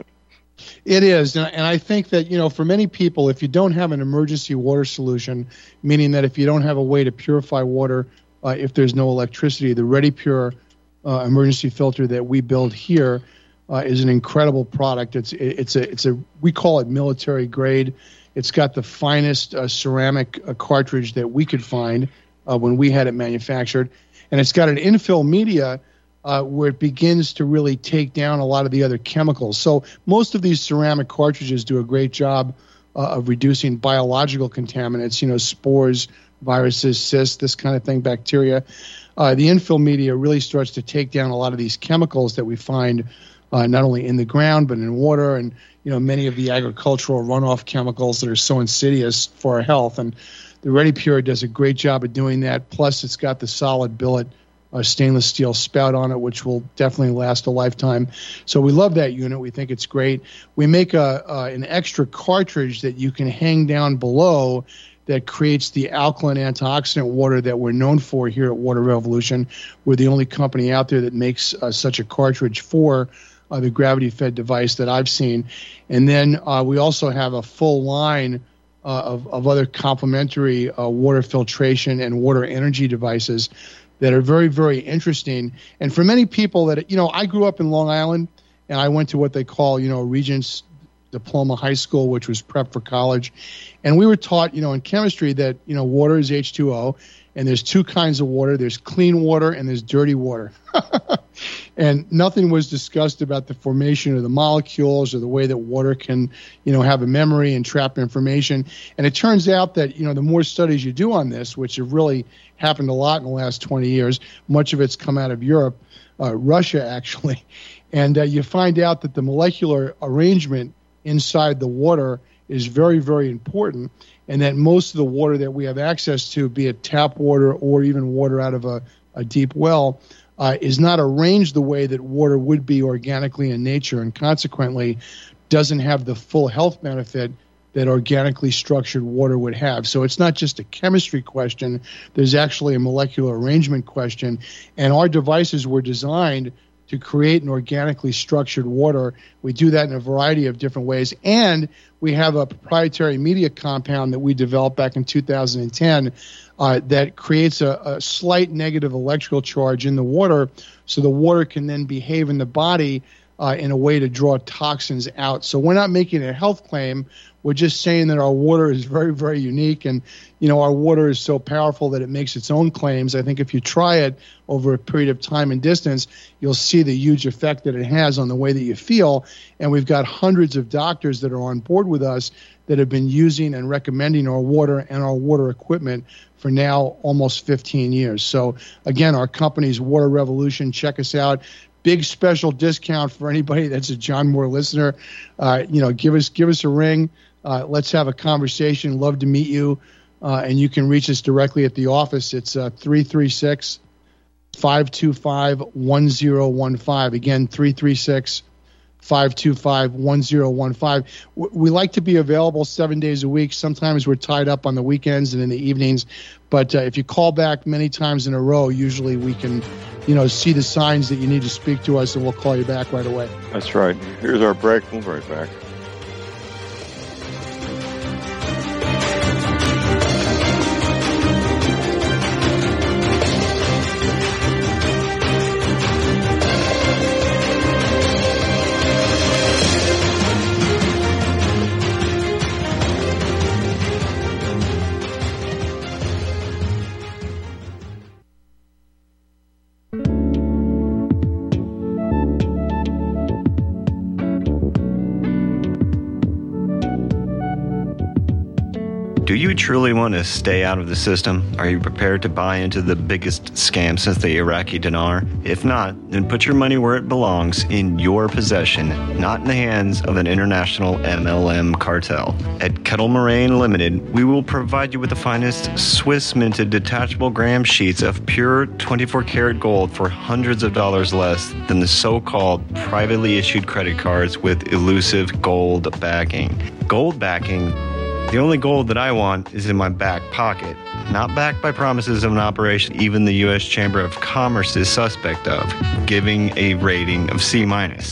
It is, and and I think that, you know, for many people, if you don't have an emergency water solution, meaning that if you don't have a way to purify water, uh, if there's no electricity, the Ready Pure uh, emergency filter that we build here uh, is an incredible product. It's it's a it's a we call it military grade. It's got the finest uh, ceramic uh, cartridge that we could find uh, when we had it manufactured, and it's got an infill media Uh, where it begins to really take down a lot of the other chemicals. So most of these ceramic cartridges do a great job uh, of reducing biological contaminants, you know, spores, viruses, cysts, this kind of thing, bacteria. Uh, the infill media really starts to take down a lot of these chemicals that we find uh, not only in the ground but in water, and, you know, many of the agricultural runoff chemicals that are so insidious for our health. And the Ready Pure does a great job of doing that. Plus, it's got the solid billet a stainless steel spout on it, which will definitely last a lifetime. So we love that unit. We think it's great. We make a uh, an extra cartridge that you can hang down below that creates the alkaline antioxidant water that we're known for here at Water Revolution. We're the only company out there that makes uh, such a cartridge for uh, the gravity-fed device that I've seen. And then uh, we also have a full line uh, of, of other complementary uh, water filtration and water energy devices that are very, very interesting. And for many people that, you know, I grew up in Long Island, and I went to what they call, you know, Regents Diploma High School, which was prep for college. And we were taught, you know, in chemistry that, you know, water is H two O, and there's two kinds of water. There's clean water and there's dirty water. And nothing was discussed about the formation of the molecules or the way that water can, you know, have a memory and trap information. And it turns out that, you know, the more studies you do on this, which have really happened a lot in the last twenty years, much of it's come out of Europe, uh, Russia actually, and uh, you find out that the molecular arrangement inside the water is very, very important, and that most of the water that we have access to, be it tap water or even water out of a, a deep well, uh, is not arranged the way that water would be organically in nature, and consequently doesn't have the full health benefit that organically structured water would have. So it's not just a chemistry question. There's actually a molecular arrangement question, and our devices were designed to create an organically structured water. We do that in a variety of different ways, and we have a proprietary media compound that we developed back in two thousand ten uh, that creates a, a slight negative electrical charge in the water, so the water can then behave in the body uh, in a way to draw toxins out. So we're not making a health claim. We're just saying that our water is very, very unique, and you know our water is so powerful that it makes its own claims. I think if you try it over a period of time and distance, you'll see the huge effect that it has on the way that you feel. And we've got hundreds of doctors that are on board with us that have been using and recommending our water and our water equipment for now almost fifteen years. So again, our company's Water Revolution. Check us out. Big special discount for anybody that's a John Moore listener. Uh, you know, give us give us a ring. Uh, let's have a conversation. Love to meet you. Uh, and you can reach us directly at the office. It's uh, three three six, five two five, one zero one five. Again, three three six, five two five, one zero one five. We like to be available seven days a week. Sometimes we're tied up on the weekends and in the evenings. But uh, if you call back many times in a row, usually we can, you know, see the signs that you need to speak to us, and we'll call you back right away. That's right. Here's our break. We'll be right back. Do you truly want to stay out of the system? Are you prepared to buy into the biggest scam since the Iraqi dinar? If not, then put your money where it belongs, in your possession, not in the hands of an international M L M cartel. At Kettle Moraine Limited, we will provide you with the finest Swiss-minted detachable gram sheets of pure twenty-four karat gold for hundreds of dollars less than the so-called privately issued credit cards with elusive gold backing. Gold backing? The only gold that I want is in my back pocket, not backed by promises of an operation even the U S Chamber of Commerce is suspect of, giving a rating of C minus.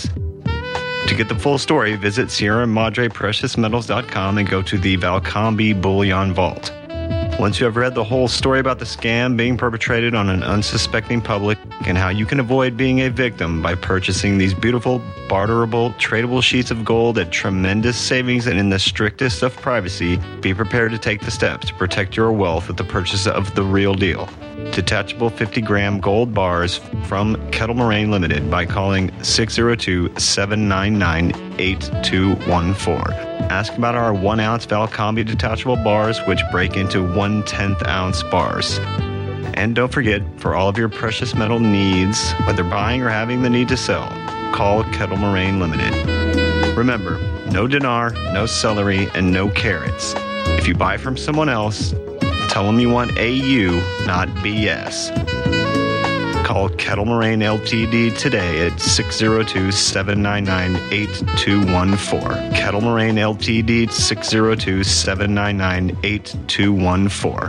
To get the full story, visit Sierra Madre Precious Metals dot com and go to the Valcambi Bullion Vault. Once you have read the whole story about the scam being perpetrated on an unsuspecting public and how you can avoid being a victim by purchasing these beautiful, barterable, tradable sheets of gold at tremendous savings and in the strictest of privacy, be prepared to take the steps to protect your wealth with the purchase of the real deal. Detachable fifty gram gold bars from Kettle Moraine Limited by calling six oh two, seven nine nine, eight two one four. Ask about our one ounce Valcambi detachable bars, which break into one tenth ounce bars. And don't forget, for all of your precious metal needs, whether buying or having the need to sell, call Kettle Moraine Limited. Remember, no dinar, no celery, and no carrots. If you buy from someone else, tell them you want A U, not B S. Call Kettle Moraine Limited today at six oh two, seven nine nine, eight two one four. Kettle Moraine Limited, six oh two, seven nine nine, eight two one four.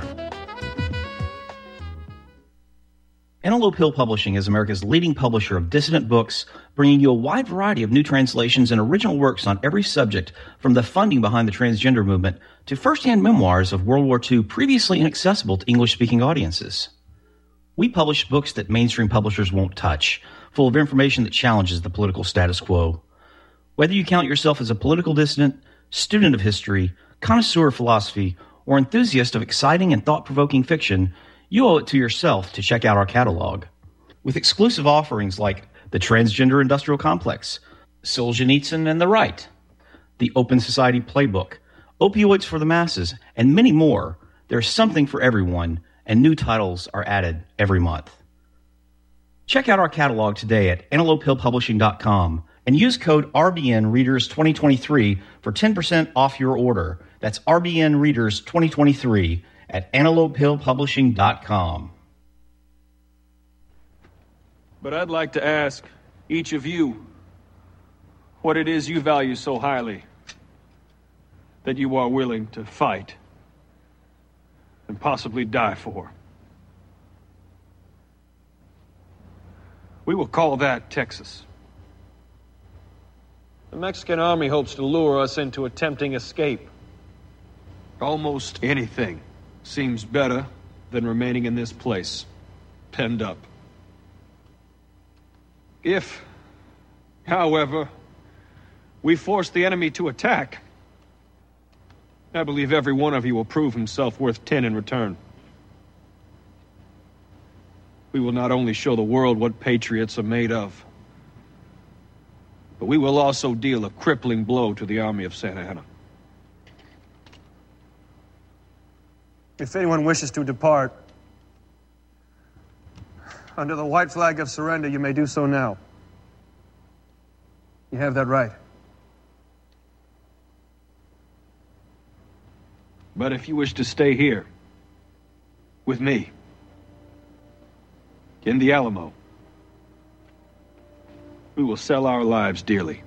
Antelope Hill Publishing is America's leading publisher of dissident books, bringing you a wide variety of new translations and original works on every subject, from the funding behind the transgender movement to first-hand memoirs of World War Two previously inaccessible to English-speaking audiences. We publish books that mainstream publishers won't touch, full of information that challenges the political status quo. Whether you count yourself as a political dissident, student of history, connoisseur of philosophy, or enthusiast of exciting and thought-provoking fiction, you owe it to yourself to check out our catalog. With exclusive offerings like The Transgender Industrial Complex, Solzhenitsyn and the Right, The Open Society Playbook, Opioids for the Masses, and many more, there's something for everyone, and new titles are added every month. Check out our catalog today at Antelope Hill Publishing dot com and use code R B N Readers twenty twenty-three for ten percent off your order. That's R B N Readers twenty twenty-three at Antelope Hill Publishing dot com. But I'd like to ask each of you what it is you value so highly that you are willing to fight and possibly die for. We will call that Texas. The Mexican army hopes to lure us into a tempting escape. Almost anything seems better than remaining in this place, penned up. If However, we forced the enemy to attack. I believe every one of you will prove himself worth ten in return. We will not only show the world what patriots are made of, but we will also deal a crippling blow to the army of Santa Anna. If anyone wishes to depart, under the white flag of surrender, you may do so now. You have that right. But if you wish to stay here, with me, in the Alamo, we will sell our lives dearly.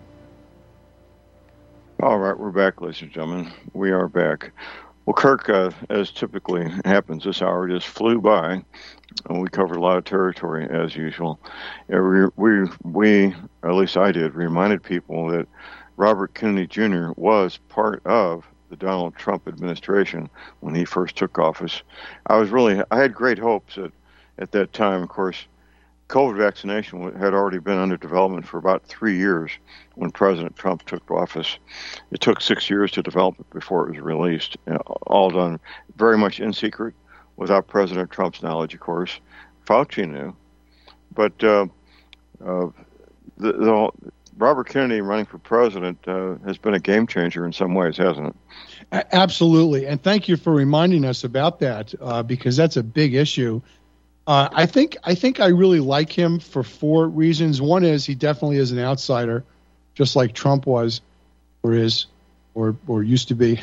All right, we're back, ladies and gentlemen. We are back. Well, Kirk, uh, as typically happens, this hour just flew by, and we covered a lot of territory as usual. We, we, we, at least I did, reminded people that Robert Kennedy Junior was part of the Donald Trump administration when he first took office. I was really, I had great hopes that at that time, of course, COVID vaccination had already been under development for about three years when President Trump took office. It took six years to develop it before it was released, all done very much in secret, without President Trump's knowledge, of course. Fauci knew. But uh, uh, the, the, Robert Kennedy running for president uh, has been a game changer in some ways, hasn't it? Absolutely. And thank you for reminding us about that, uh, because that's a big issue. Uh, I think I think I really like him for four reasons. One is he definitely is an outsider, just like Trump was, or is, or or used to be.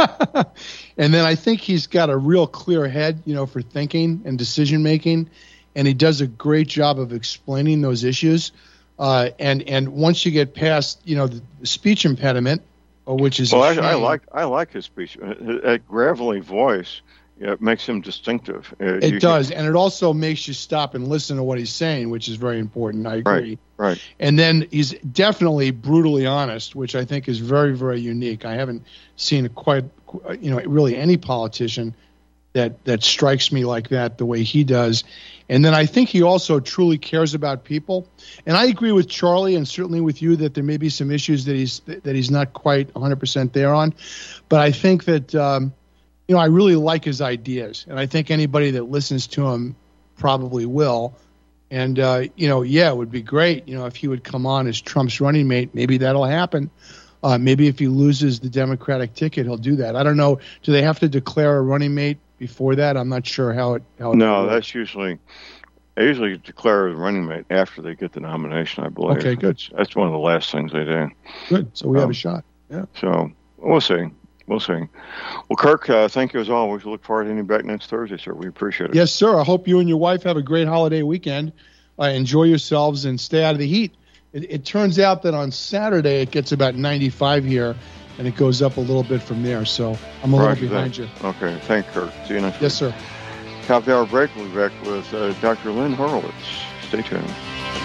And then I think he's got a real clear head, you know, for thinking and decision making, and he does a great job of explaining those issues. Uh, and and once you get past, you know, the, the speech impediment, which is well, I, I like I like his speech, that gravelly voice. Yeah, it makes him distinctive. Uh, it you, does, and it also makes you stop and listen to what he's saying, which is very important. I agree. Right, right. And then he's definitely brutally honest, which I think is very, very unique. I haven't seen quite, you know, really any politician that that strikes me like that the way he does. And then I think he also truly cares about people. And I agree with Charlie and certainly with you that there may be some issues that he's that he's not quite one hundred percent there on, but I think that. Um, You know, I really like his ideas, and I think anybody that listens to him probably will. And, uh, you know, yeah, it would be great, you know, if he would come on as Trump's running mate. Maybe that'll happen. Uh, maybe if he loses the Democratic ticket, he'll do that. I don't know. Do they have to declare a running mate before that? I'm not sure how it how it No, works. That's usually – they usually declare a running mate after they get the nomination, I believe. Okay, good. That's, that's one of the last things they do. Good. So we um, have a shot. Yeah. So we'll see. We'll see. Well, Kirk, uh, thank you as always. We look forward to having you back next Thursday, sir. We appreciate it. Yes, sir. I hope you and your wife have a great holiday weekend. Uh, enjoy yourselves and stay out of the heat. It, it turns out that on Saturday it gets about ninety-five here, and it goes up a little bit from there. So I'm a Roger little behind that. you. Okay. Thank you, Kirk. See you next yes, week. Yes, sir. Top of the hour break. We'll be back with uh, Doctor Lynn Horowitz. Stay tuned.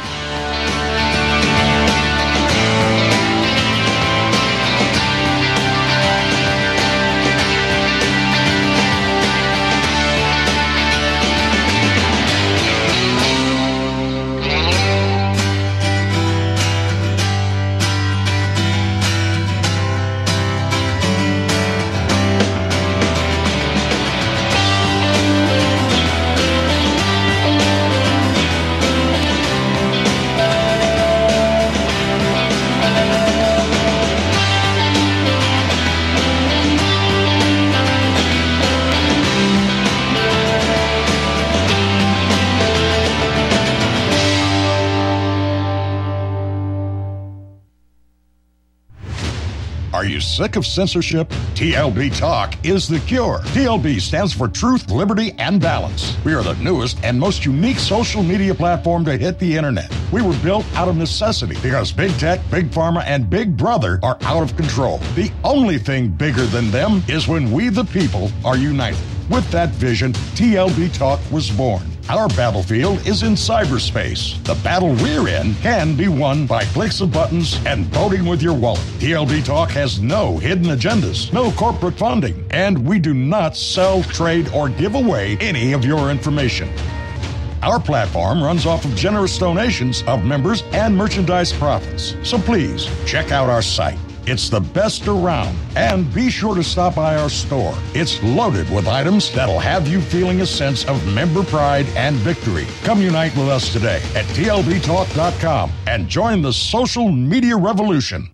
Are you sick of censorship? T L B Talk is the cure. T L B stands for Truth, Liberty, and Balance. We are the newest and most unique social media platform to hit the internet. We were built out of necessity because Big Tech, Big Pharma, and Big Brother are out of control. The only thing bigger than them is when we, the people, are united. With that vision, T L B Talk was born. Our battlefield is in cyberspace. The battle we're in can be won by clicks of buttons and voting with your wallet. T L B Talk has no hidden agendas, no corporate funding, and we do not sell, trade, or give away any of your information. Our platform runs off of generous donations of members and merchandise profits. So please check out our site. It's the best around. And be sure to stop by our store. It's loaded with items that'll have you feeling a sense of member pride and victory. Come unite with us today at T L B talk dot com and join the social media revolution.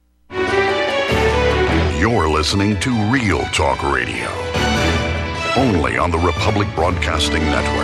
You're listening to Real Talk Radio, only on the Republic Broadcasting Network.